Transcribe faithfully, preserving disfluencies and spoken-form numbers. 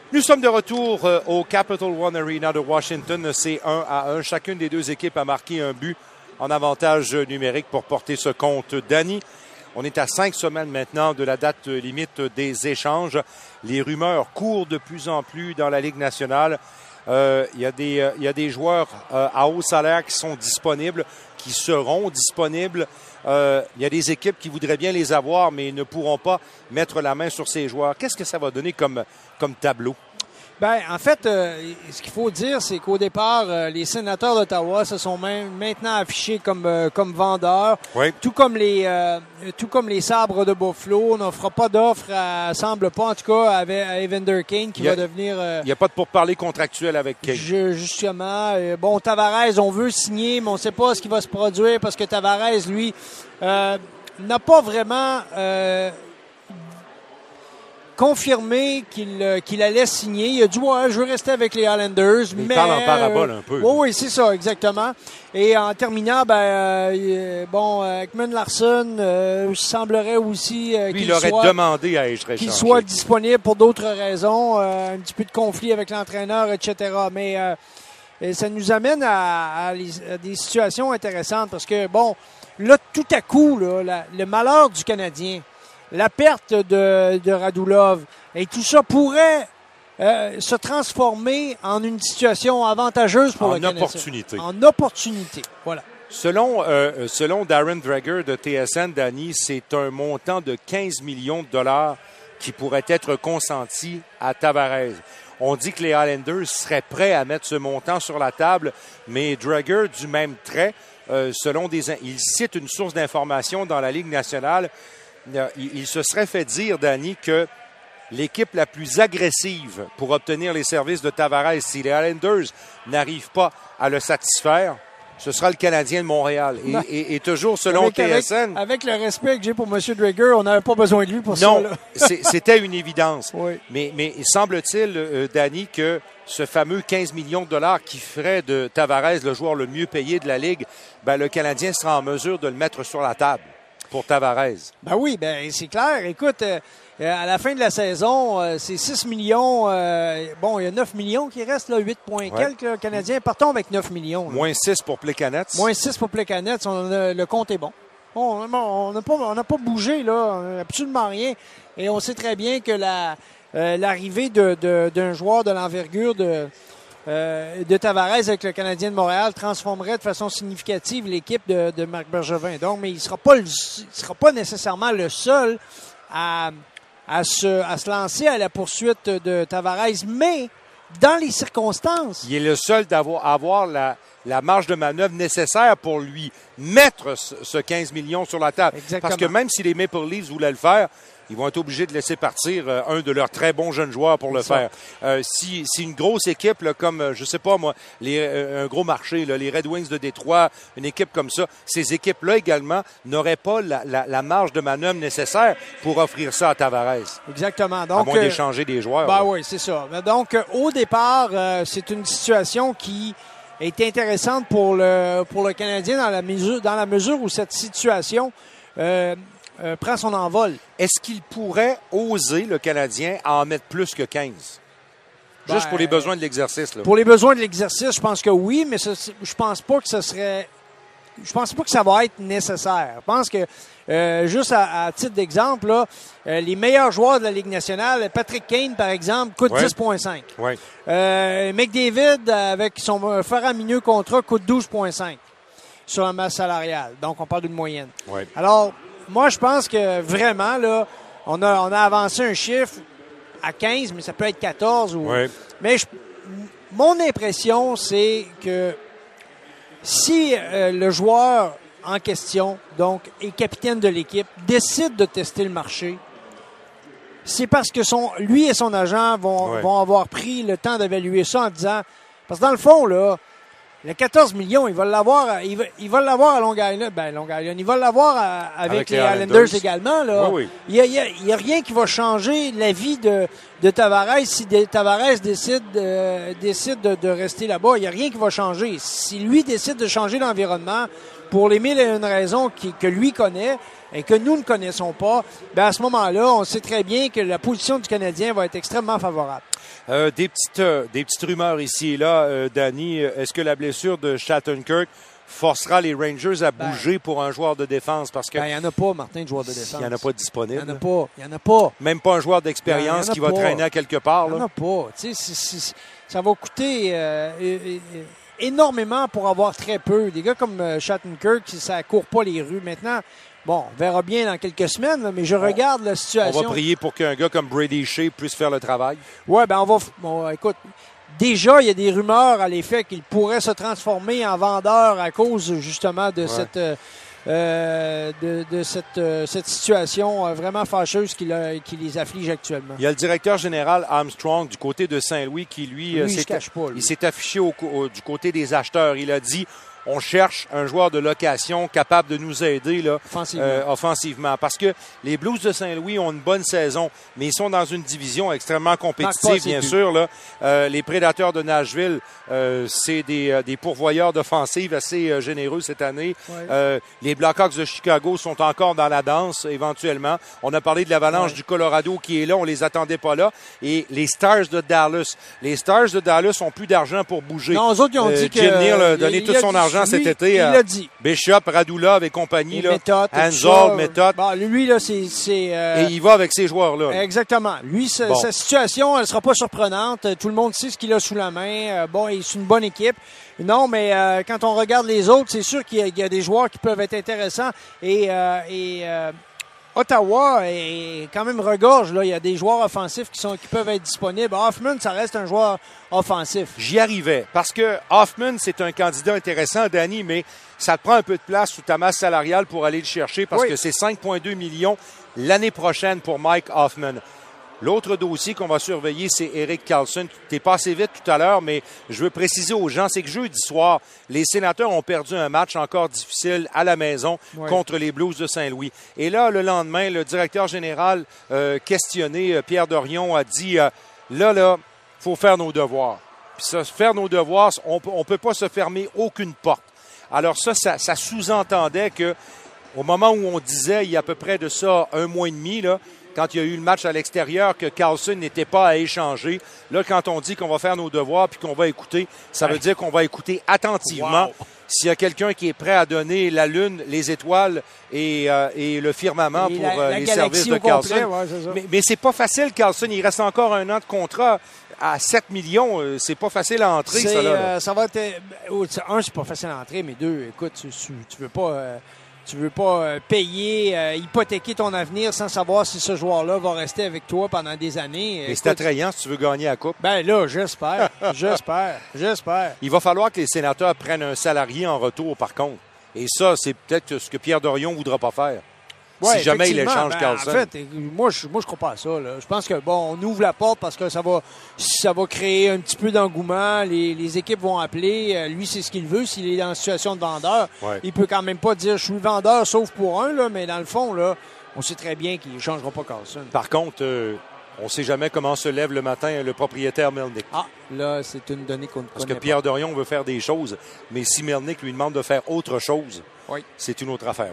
Nous sommes de retour euh, au Capital One Arena de Washington. C'est un à un. Chacune des deux équipes a marqué un but en avantage numérique pour porter ce compte. Danny, on est à cinq semaines maintenant de la date limite des échanges. Les rumeurs courent de plus en plus dans la Ligue nationale. Euh, il y a des, euh, il y a des joueurs euh, à haut salaire qui sont disponibles, qui seront disponibles. Euh, il y a des équipes qui voudraient bien les avoir, mais ne pourront pas mettre la main sur ces joueurs. Qu'est-ce que ça va donner comme, comme tableau? Bien, en fait, euh, ce qu'il faut dire, c'est qu'au départ, euh, les sénateurs d'Ottawa se sont même maintenant affichés comme euh, comme vendeurs, oui. tout comme les euh, tout comme les Sabres de Buffalo. On n'offre pas d'offre, à, semble pas en tout cas, avec à Evander Kane qui a, va devenir. Euh, il n'y a pas de pourparlers contractuels avec Kane. Je, justement, euh, bon, Tavares, on veut signer, mais on ne sait pas ce qui va se produire parce que Tavares, lui, euh, n'a pas vraiment. Euh, confirmé qu'il, euh, qu'il allait signer. Il a dit, ouais, je veux rester avec les Islanders. Mais mais il parle en parabole un peu. Oui, oui, c'est ça, exactement. Et en terminant, ben, euh, bon, Ekman Larsson euh, semblerait aussi euh, Lui, qu'il il aurait soit, demandé à être qu'il soit disponible pour d'autres raisons, euh, un petit peu de conflit avec l'entraîneur, et cetera. Mais euh, et ça nous amène à, à, les, à des situations intéressantes parce que, bon, là, tout à coup, là, la, le malheur du Canadien, la perte de, de Radulov, et tout ça pourrait euh, se transformer en une situation avantageuse pour en le Canadien. En opportunité. En opportunité, voilà. Selon, euh, selon Darren Dreger de T S N, Danny, c'est un montant de quinze millions de dollars qui pourrait être consenti à Tavares. On dit que les Islanders seraient prêts à mettre ce montant sur la table, mais Dreger, du même trait, euh, selon des... il cite une source d'information dans la Ligue nationale. Il se serait fait dire, Danny, que l'équipe la plus agressive pour obtenir les services de Tavares, si les Islanders n'arrivent pas à le satisfaire, ce sera le Canadien de Montréal. Et, et, et toujours selon avec, T S N... Avec, avec le respect que j'ai pour M. Dreger, on n'avait pas besoin de lui pour non, ça. Non, c'était une évidence. Oui. Mais, mais semble-t-il, euh, Danny, que ce fameux quinze millions de dollars qui ferait de Tavares le joueur le mieux payé de la Ligue, ben, le Canadien sera en mesure de le mettre sur la table. Pour Tavares. Ben oui, ben c'est clair. Écoute, euh, à la fin de la saison, euh, c'est six millions. Euh, bon, il y a neuf millions qui restent, là, huit points ouais. quelques là, Canadiens. Partons avec neuf millions. Là. Moins six pour Plekanec. Moins six pour Plekanec. On a, le compte est bon. bon on n'a pas, on n'a pas bougé, là, absolument rien. Et on sait très bien que la, euh, l'arrivée de, de, d'un joueur de l'envergure de... Euh, de Tavares avec le Canadien de Montréal transformerait de façon significative l'équipe de, de Marc Bergevin. Donc, mais il ne sera pas, le, il sera pas nécessairement le seul à, à, se, à se lancer à la poursuite de Tavares, mais dans les circonstances. Il est le seul d'avoir à avoir la, la marge de manœuvre nécessaire pour lui mettre ce, ce quinze millions sur la table. Exactement. Parce que même si les Maple Leafs voulaient le faire, ils vont être obligés de laisser partir euh, un de leurs très bons jeunes joueurs pour le ça. faire. Euh, si, si une grosse équipe, là, comme, euh, je sais pas moi, les, euh, un gros marché, là, les Red Wings de Détroit, une équipe comme ça, ces équipes-là également n'auraient pas la, la, la marge de manœuvre nécessaire pour offrir ça à Tavares. Exactement. Donc, à moins euh, d'échanger des joueurs. Ben oui, c'est ça. Donc, euh, au départ, euh, c'est une situation qui est intéressante pour le, pour le Canadien dans la mesure, dans la mesure où cette situation... Euh, Euh, prend son envol. Est-ce qu'il pourrait oser, le Canadien, à en mettre plus que quinze? Juste Ben, pour les besoins de l'exercice. Là. Pour les besoins de l'exercice, je pense que oui, mais ce, je pense pas que ce serait... Je pense pas que ça va être nécessaire. Je pense que, euh, juste à, à titre d'exemple, là, euh, les meilleurs joueurs de la Ligue nationale, Patrick Kane, par exemple, coûte ouais. dix virgule cinq. Ouais. Euh, McDavid, avec son faramineux contrat, coûte douze virgule cinq sur la masse salariale. Donc, on parle d'une moyenne. Ouais. Alors... Moi, je pense que vraiment, là, on a, on a avancé un chiffre à quinze, mais ça peut être quatorze. Ou... Oui. Mais je, mon impression, c'est que si euh, le joueur en question, donc, est capitaine de l'équipe, décide de tester le marché, c'est parce que son, lui et son agent vont, oui. vont avoir pris le temps d'évaluer ça en disant... Parce que dans le fond, là, le quatorze millions, il va l'avoir, il va, il va l'avoir à Long Island. Ben, Long Island. Il va l'avoir à, avec, avec les, les Islanders. Islanders également, là. Oui, oui. Il y a, il y a, il y a rien qui va changer la vie de, de Tavares si de, Tavares décide, euh, décide de, de rester là-bas. Il y a rien qui va changer. Si lui décide de changer l'environnement pour les mille et une raisons qui, que lui connaît et que nous ne connaissons pas, ben, à ce moment-là, on sait très bien que la position du Canadien va être extrêmement favorable. Euh, des, petites, euh, des petites rumeurs ici et là, euh, Danny. Est-ce que la blessure de Shattenkirk forcera les Rangers à bouger ben, pour un joueur de défense? Parce que il ben, n'y en a pas, Martin, de joueur de défense. Il n'y en a pas disponible. Il n'y en a pas. Il y en a pas. Même pas un joueur d'expérience qui va pas. traîner à quelque part. Il n'y en a pas. Tu sais, c'est, c'est, ça va coûter euh, euh, énormément pour avoir très peu. Des gars comme euh, Shattenkirk, ça ne court pas les rues. Maintenant, bon, on verra bien dans quelques semaines, là, mais je regarde la situation. On va prier pour qu'un gars comme Brady Shea puisse faire le travail. Oui, ben on va... Bon, écoute... Déjà, il y a des rumeurs à l'effet qu'il pourrait se transformer en vendeur à cause justement de ouais. cette euh, de, de cette, euh, cette situation vraiment fâcheuse qui, la, qui les afflige actuellement. Il y a le directeur général Armstrong du côté de Saint-Louis qui, lui, lui s'est, cache pas, lui. il s'est affiché au, au, du côté des acheteurs. Il a dit... On cherche un joueur de location capable de nous aider là, offensivement. Euh, offensivement. Parce que les Blues de Saint-Louis ont une bonne saison, mais ils sont dans une division extrêmement compétitive, bien sûr. Là. Euh, les Prédateurs de Nashville, euh, c'est des, euh, des pourvoyeurs d'offensives assez euh, généreux cette année. Ouais. Euh, les Blackhawks de Chicago sont encore dans la danse, éventuellement. On a parlé de l'Avalanche ouais. du Colorado qui est là. On les attendait pas là. Et les Stars de Dallas. Les Stars de Dallas ont plus d'argent pour bouger. Non, eux autres, ils ont euh, dit que... Jim Neal a donné tout son argent cet lui, été. Il euh, l'a dit. Bishop, Radulov et compagnie. Là, méthode, Hanzol, méthode. Bon, lui, là, c'est... c'est euh... Et il va avec ces joueurs-là. Là. Exactement. Lui, bon. sa situation, elle ne sera pas surprenante. Tout le monde sait ce qu'il a sous la main. Bon, c'est une bonne équipe. Non, mais euh, quand on regarde les autres, c'est sûr qu'il y a, il y a des joueurs qui peuvent être intéressants. Et... Euh, et euh, Ottawa est quand même regorge. Là. Il y a des joueurs offensifs qui, sont, qui peuvent être disponibles. Hoffman, ça reste un joueur offensif. J'y arrivais parce que Hoffman, c'est un candidat intéressant, Danny, mais ça te prend un peu de place sous ta masse salariale pour aller le chercher parce oui. que c'est cinq virgule deux millions l'année prochaine pour Mike Hoffman. L'autre dossier qu'on va surveiller, c'est Erik Karlsson. T'es passé vite tout à l'heure, mais je veux préciser aux gens, c'est que jeudi soir, les Sénateurs ont perdu un match encore difficile à la maison ouais. contre les Blues de Saint-Louis. Et là, le lendemain, le directeur général euh, questionné, euh, Pierre Dorion, a dit euh, là, là, faut faire nos devoirs. Puis ça, faire nos devoirs, on ne peut pas se fermer aucune porte. Alors ça, ça, ça sous-entendait que au moment où on disait, il y a à peu près de ça un mois et demi, là, quand il y a eu le match à l'extérieur, que Karlsson n'était pas à échanger. Là, quand on dit qu'on va faire nos devoirs puis qu'on va écouter, ça ouais. veut dire qu'on va écouter attentivement. Wow. S'il y a quelqu'un qui est prêt à donner la lune, les étoiles et, euh, et le firmament et pour la, euh, la les services de Karlsson. Ouais, c'est mais, mais c'est pas facile, Karlsson. Il reste encore un an de contrat. À sept millions, euh, c'est pas facile à entrer, c'est, ça, là. là. Euh, ça va être... Un, c'est pas facile à entrer, mais deux, écoute, tu, tu, tu veux pas... Euh, Tu veux pas euh, payer, euh, hypothéquer ton avenir sans savoir si ce joueur-là va rester avec toi pendant des années. Et c'est attrayant si tu veux gagner la Coupe. Ben là, j'espère, j'espère, j'espère. Il va falloir que les Sénateurs prennent un salarié en retour, par contre. Et ça, c'est peut-être ce que Pierre Dorion ne voudra pas faire. Ouais, si jamais il échange ben, Karlsson. En fait, moi, je moi, je crois pas à ça. Là. Je pense que, bon, on ouvre la porte parce que ça va ça va créer un petit peu d'engouement. Les, les équipes vont appeler. Lui, c'est ce qu'il veut. S'il est dans une situation de vendeur, ouais. il peut quand même pas dire « je suis vendeur sauf pour un », là, mais dans le fond, là, on sait très bien qu'il ne changera pas Karlsson. Par contre, euh, on ne sait jamais comment se lève le matin le propriétaire Melnyk. Ah, là, c'est une donnée qu'on ne connaît pas. Parce que Pierre Dorion veut faire des choses, mais si Melnyk lui demande de faire autre chose, oui. c'est une autre affaire.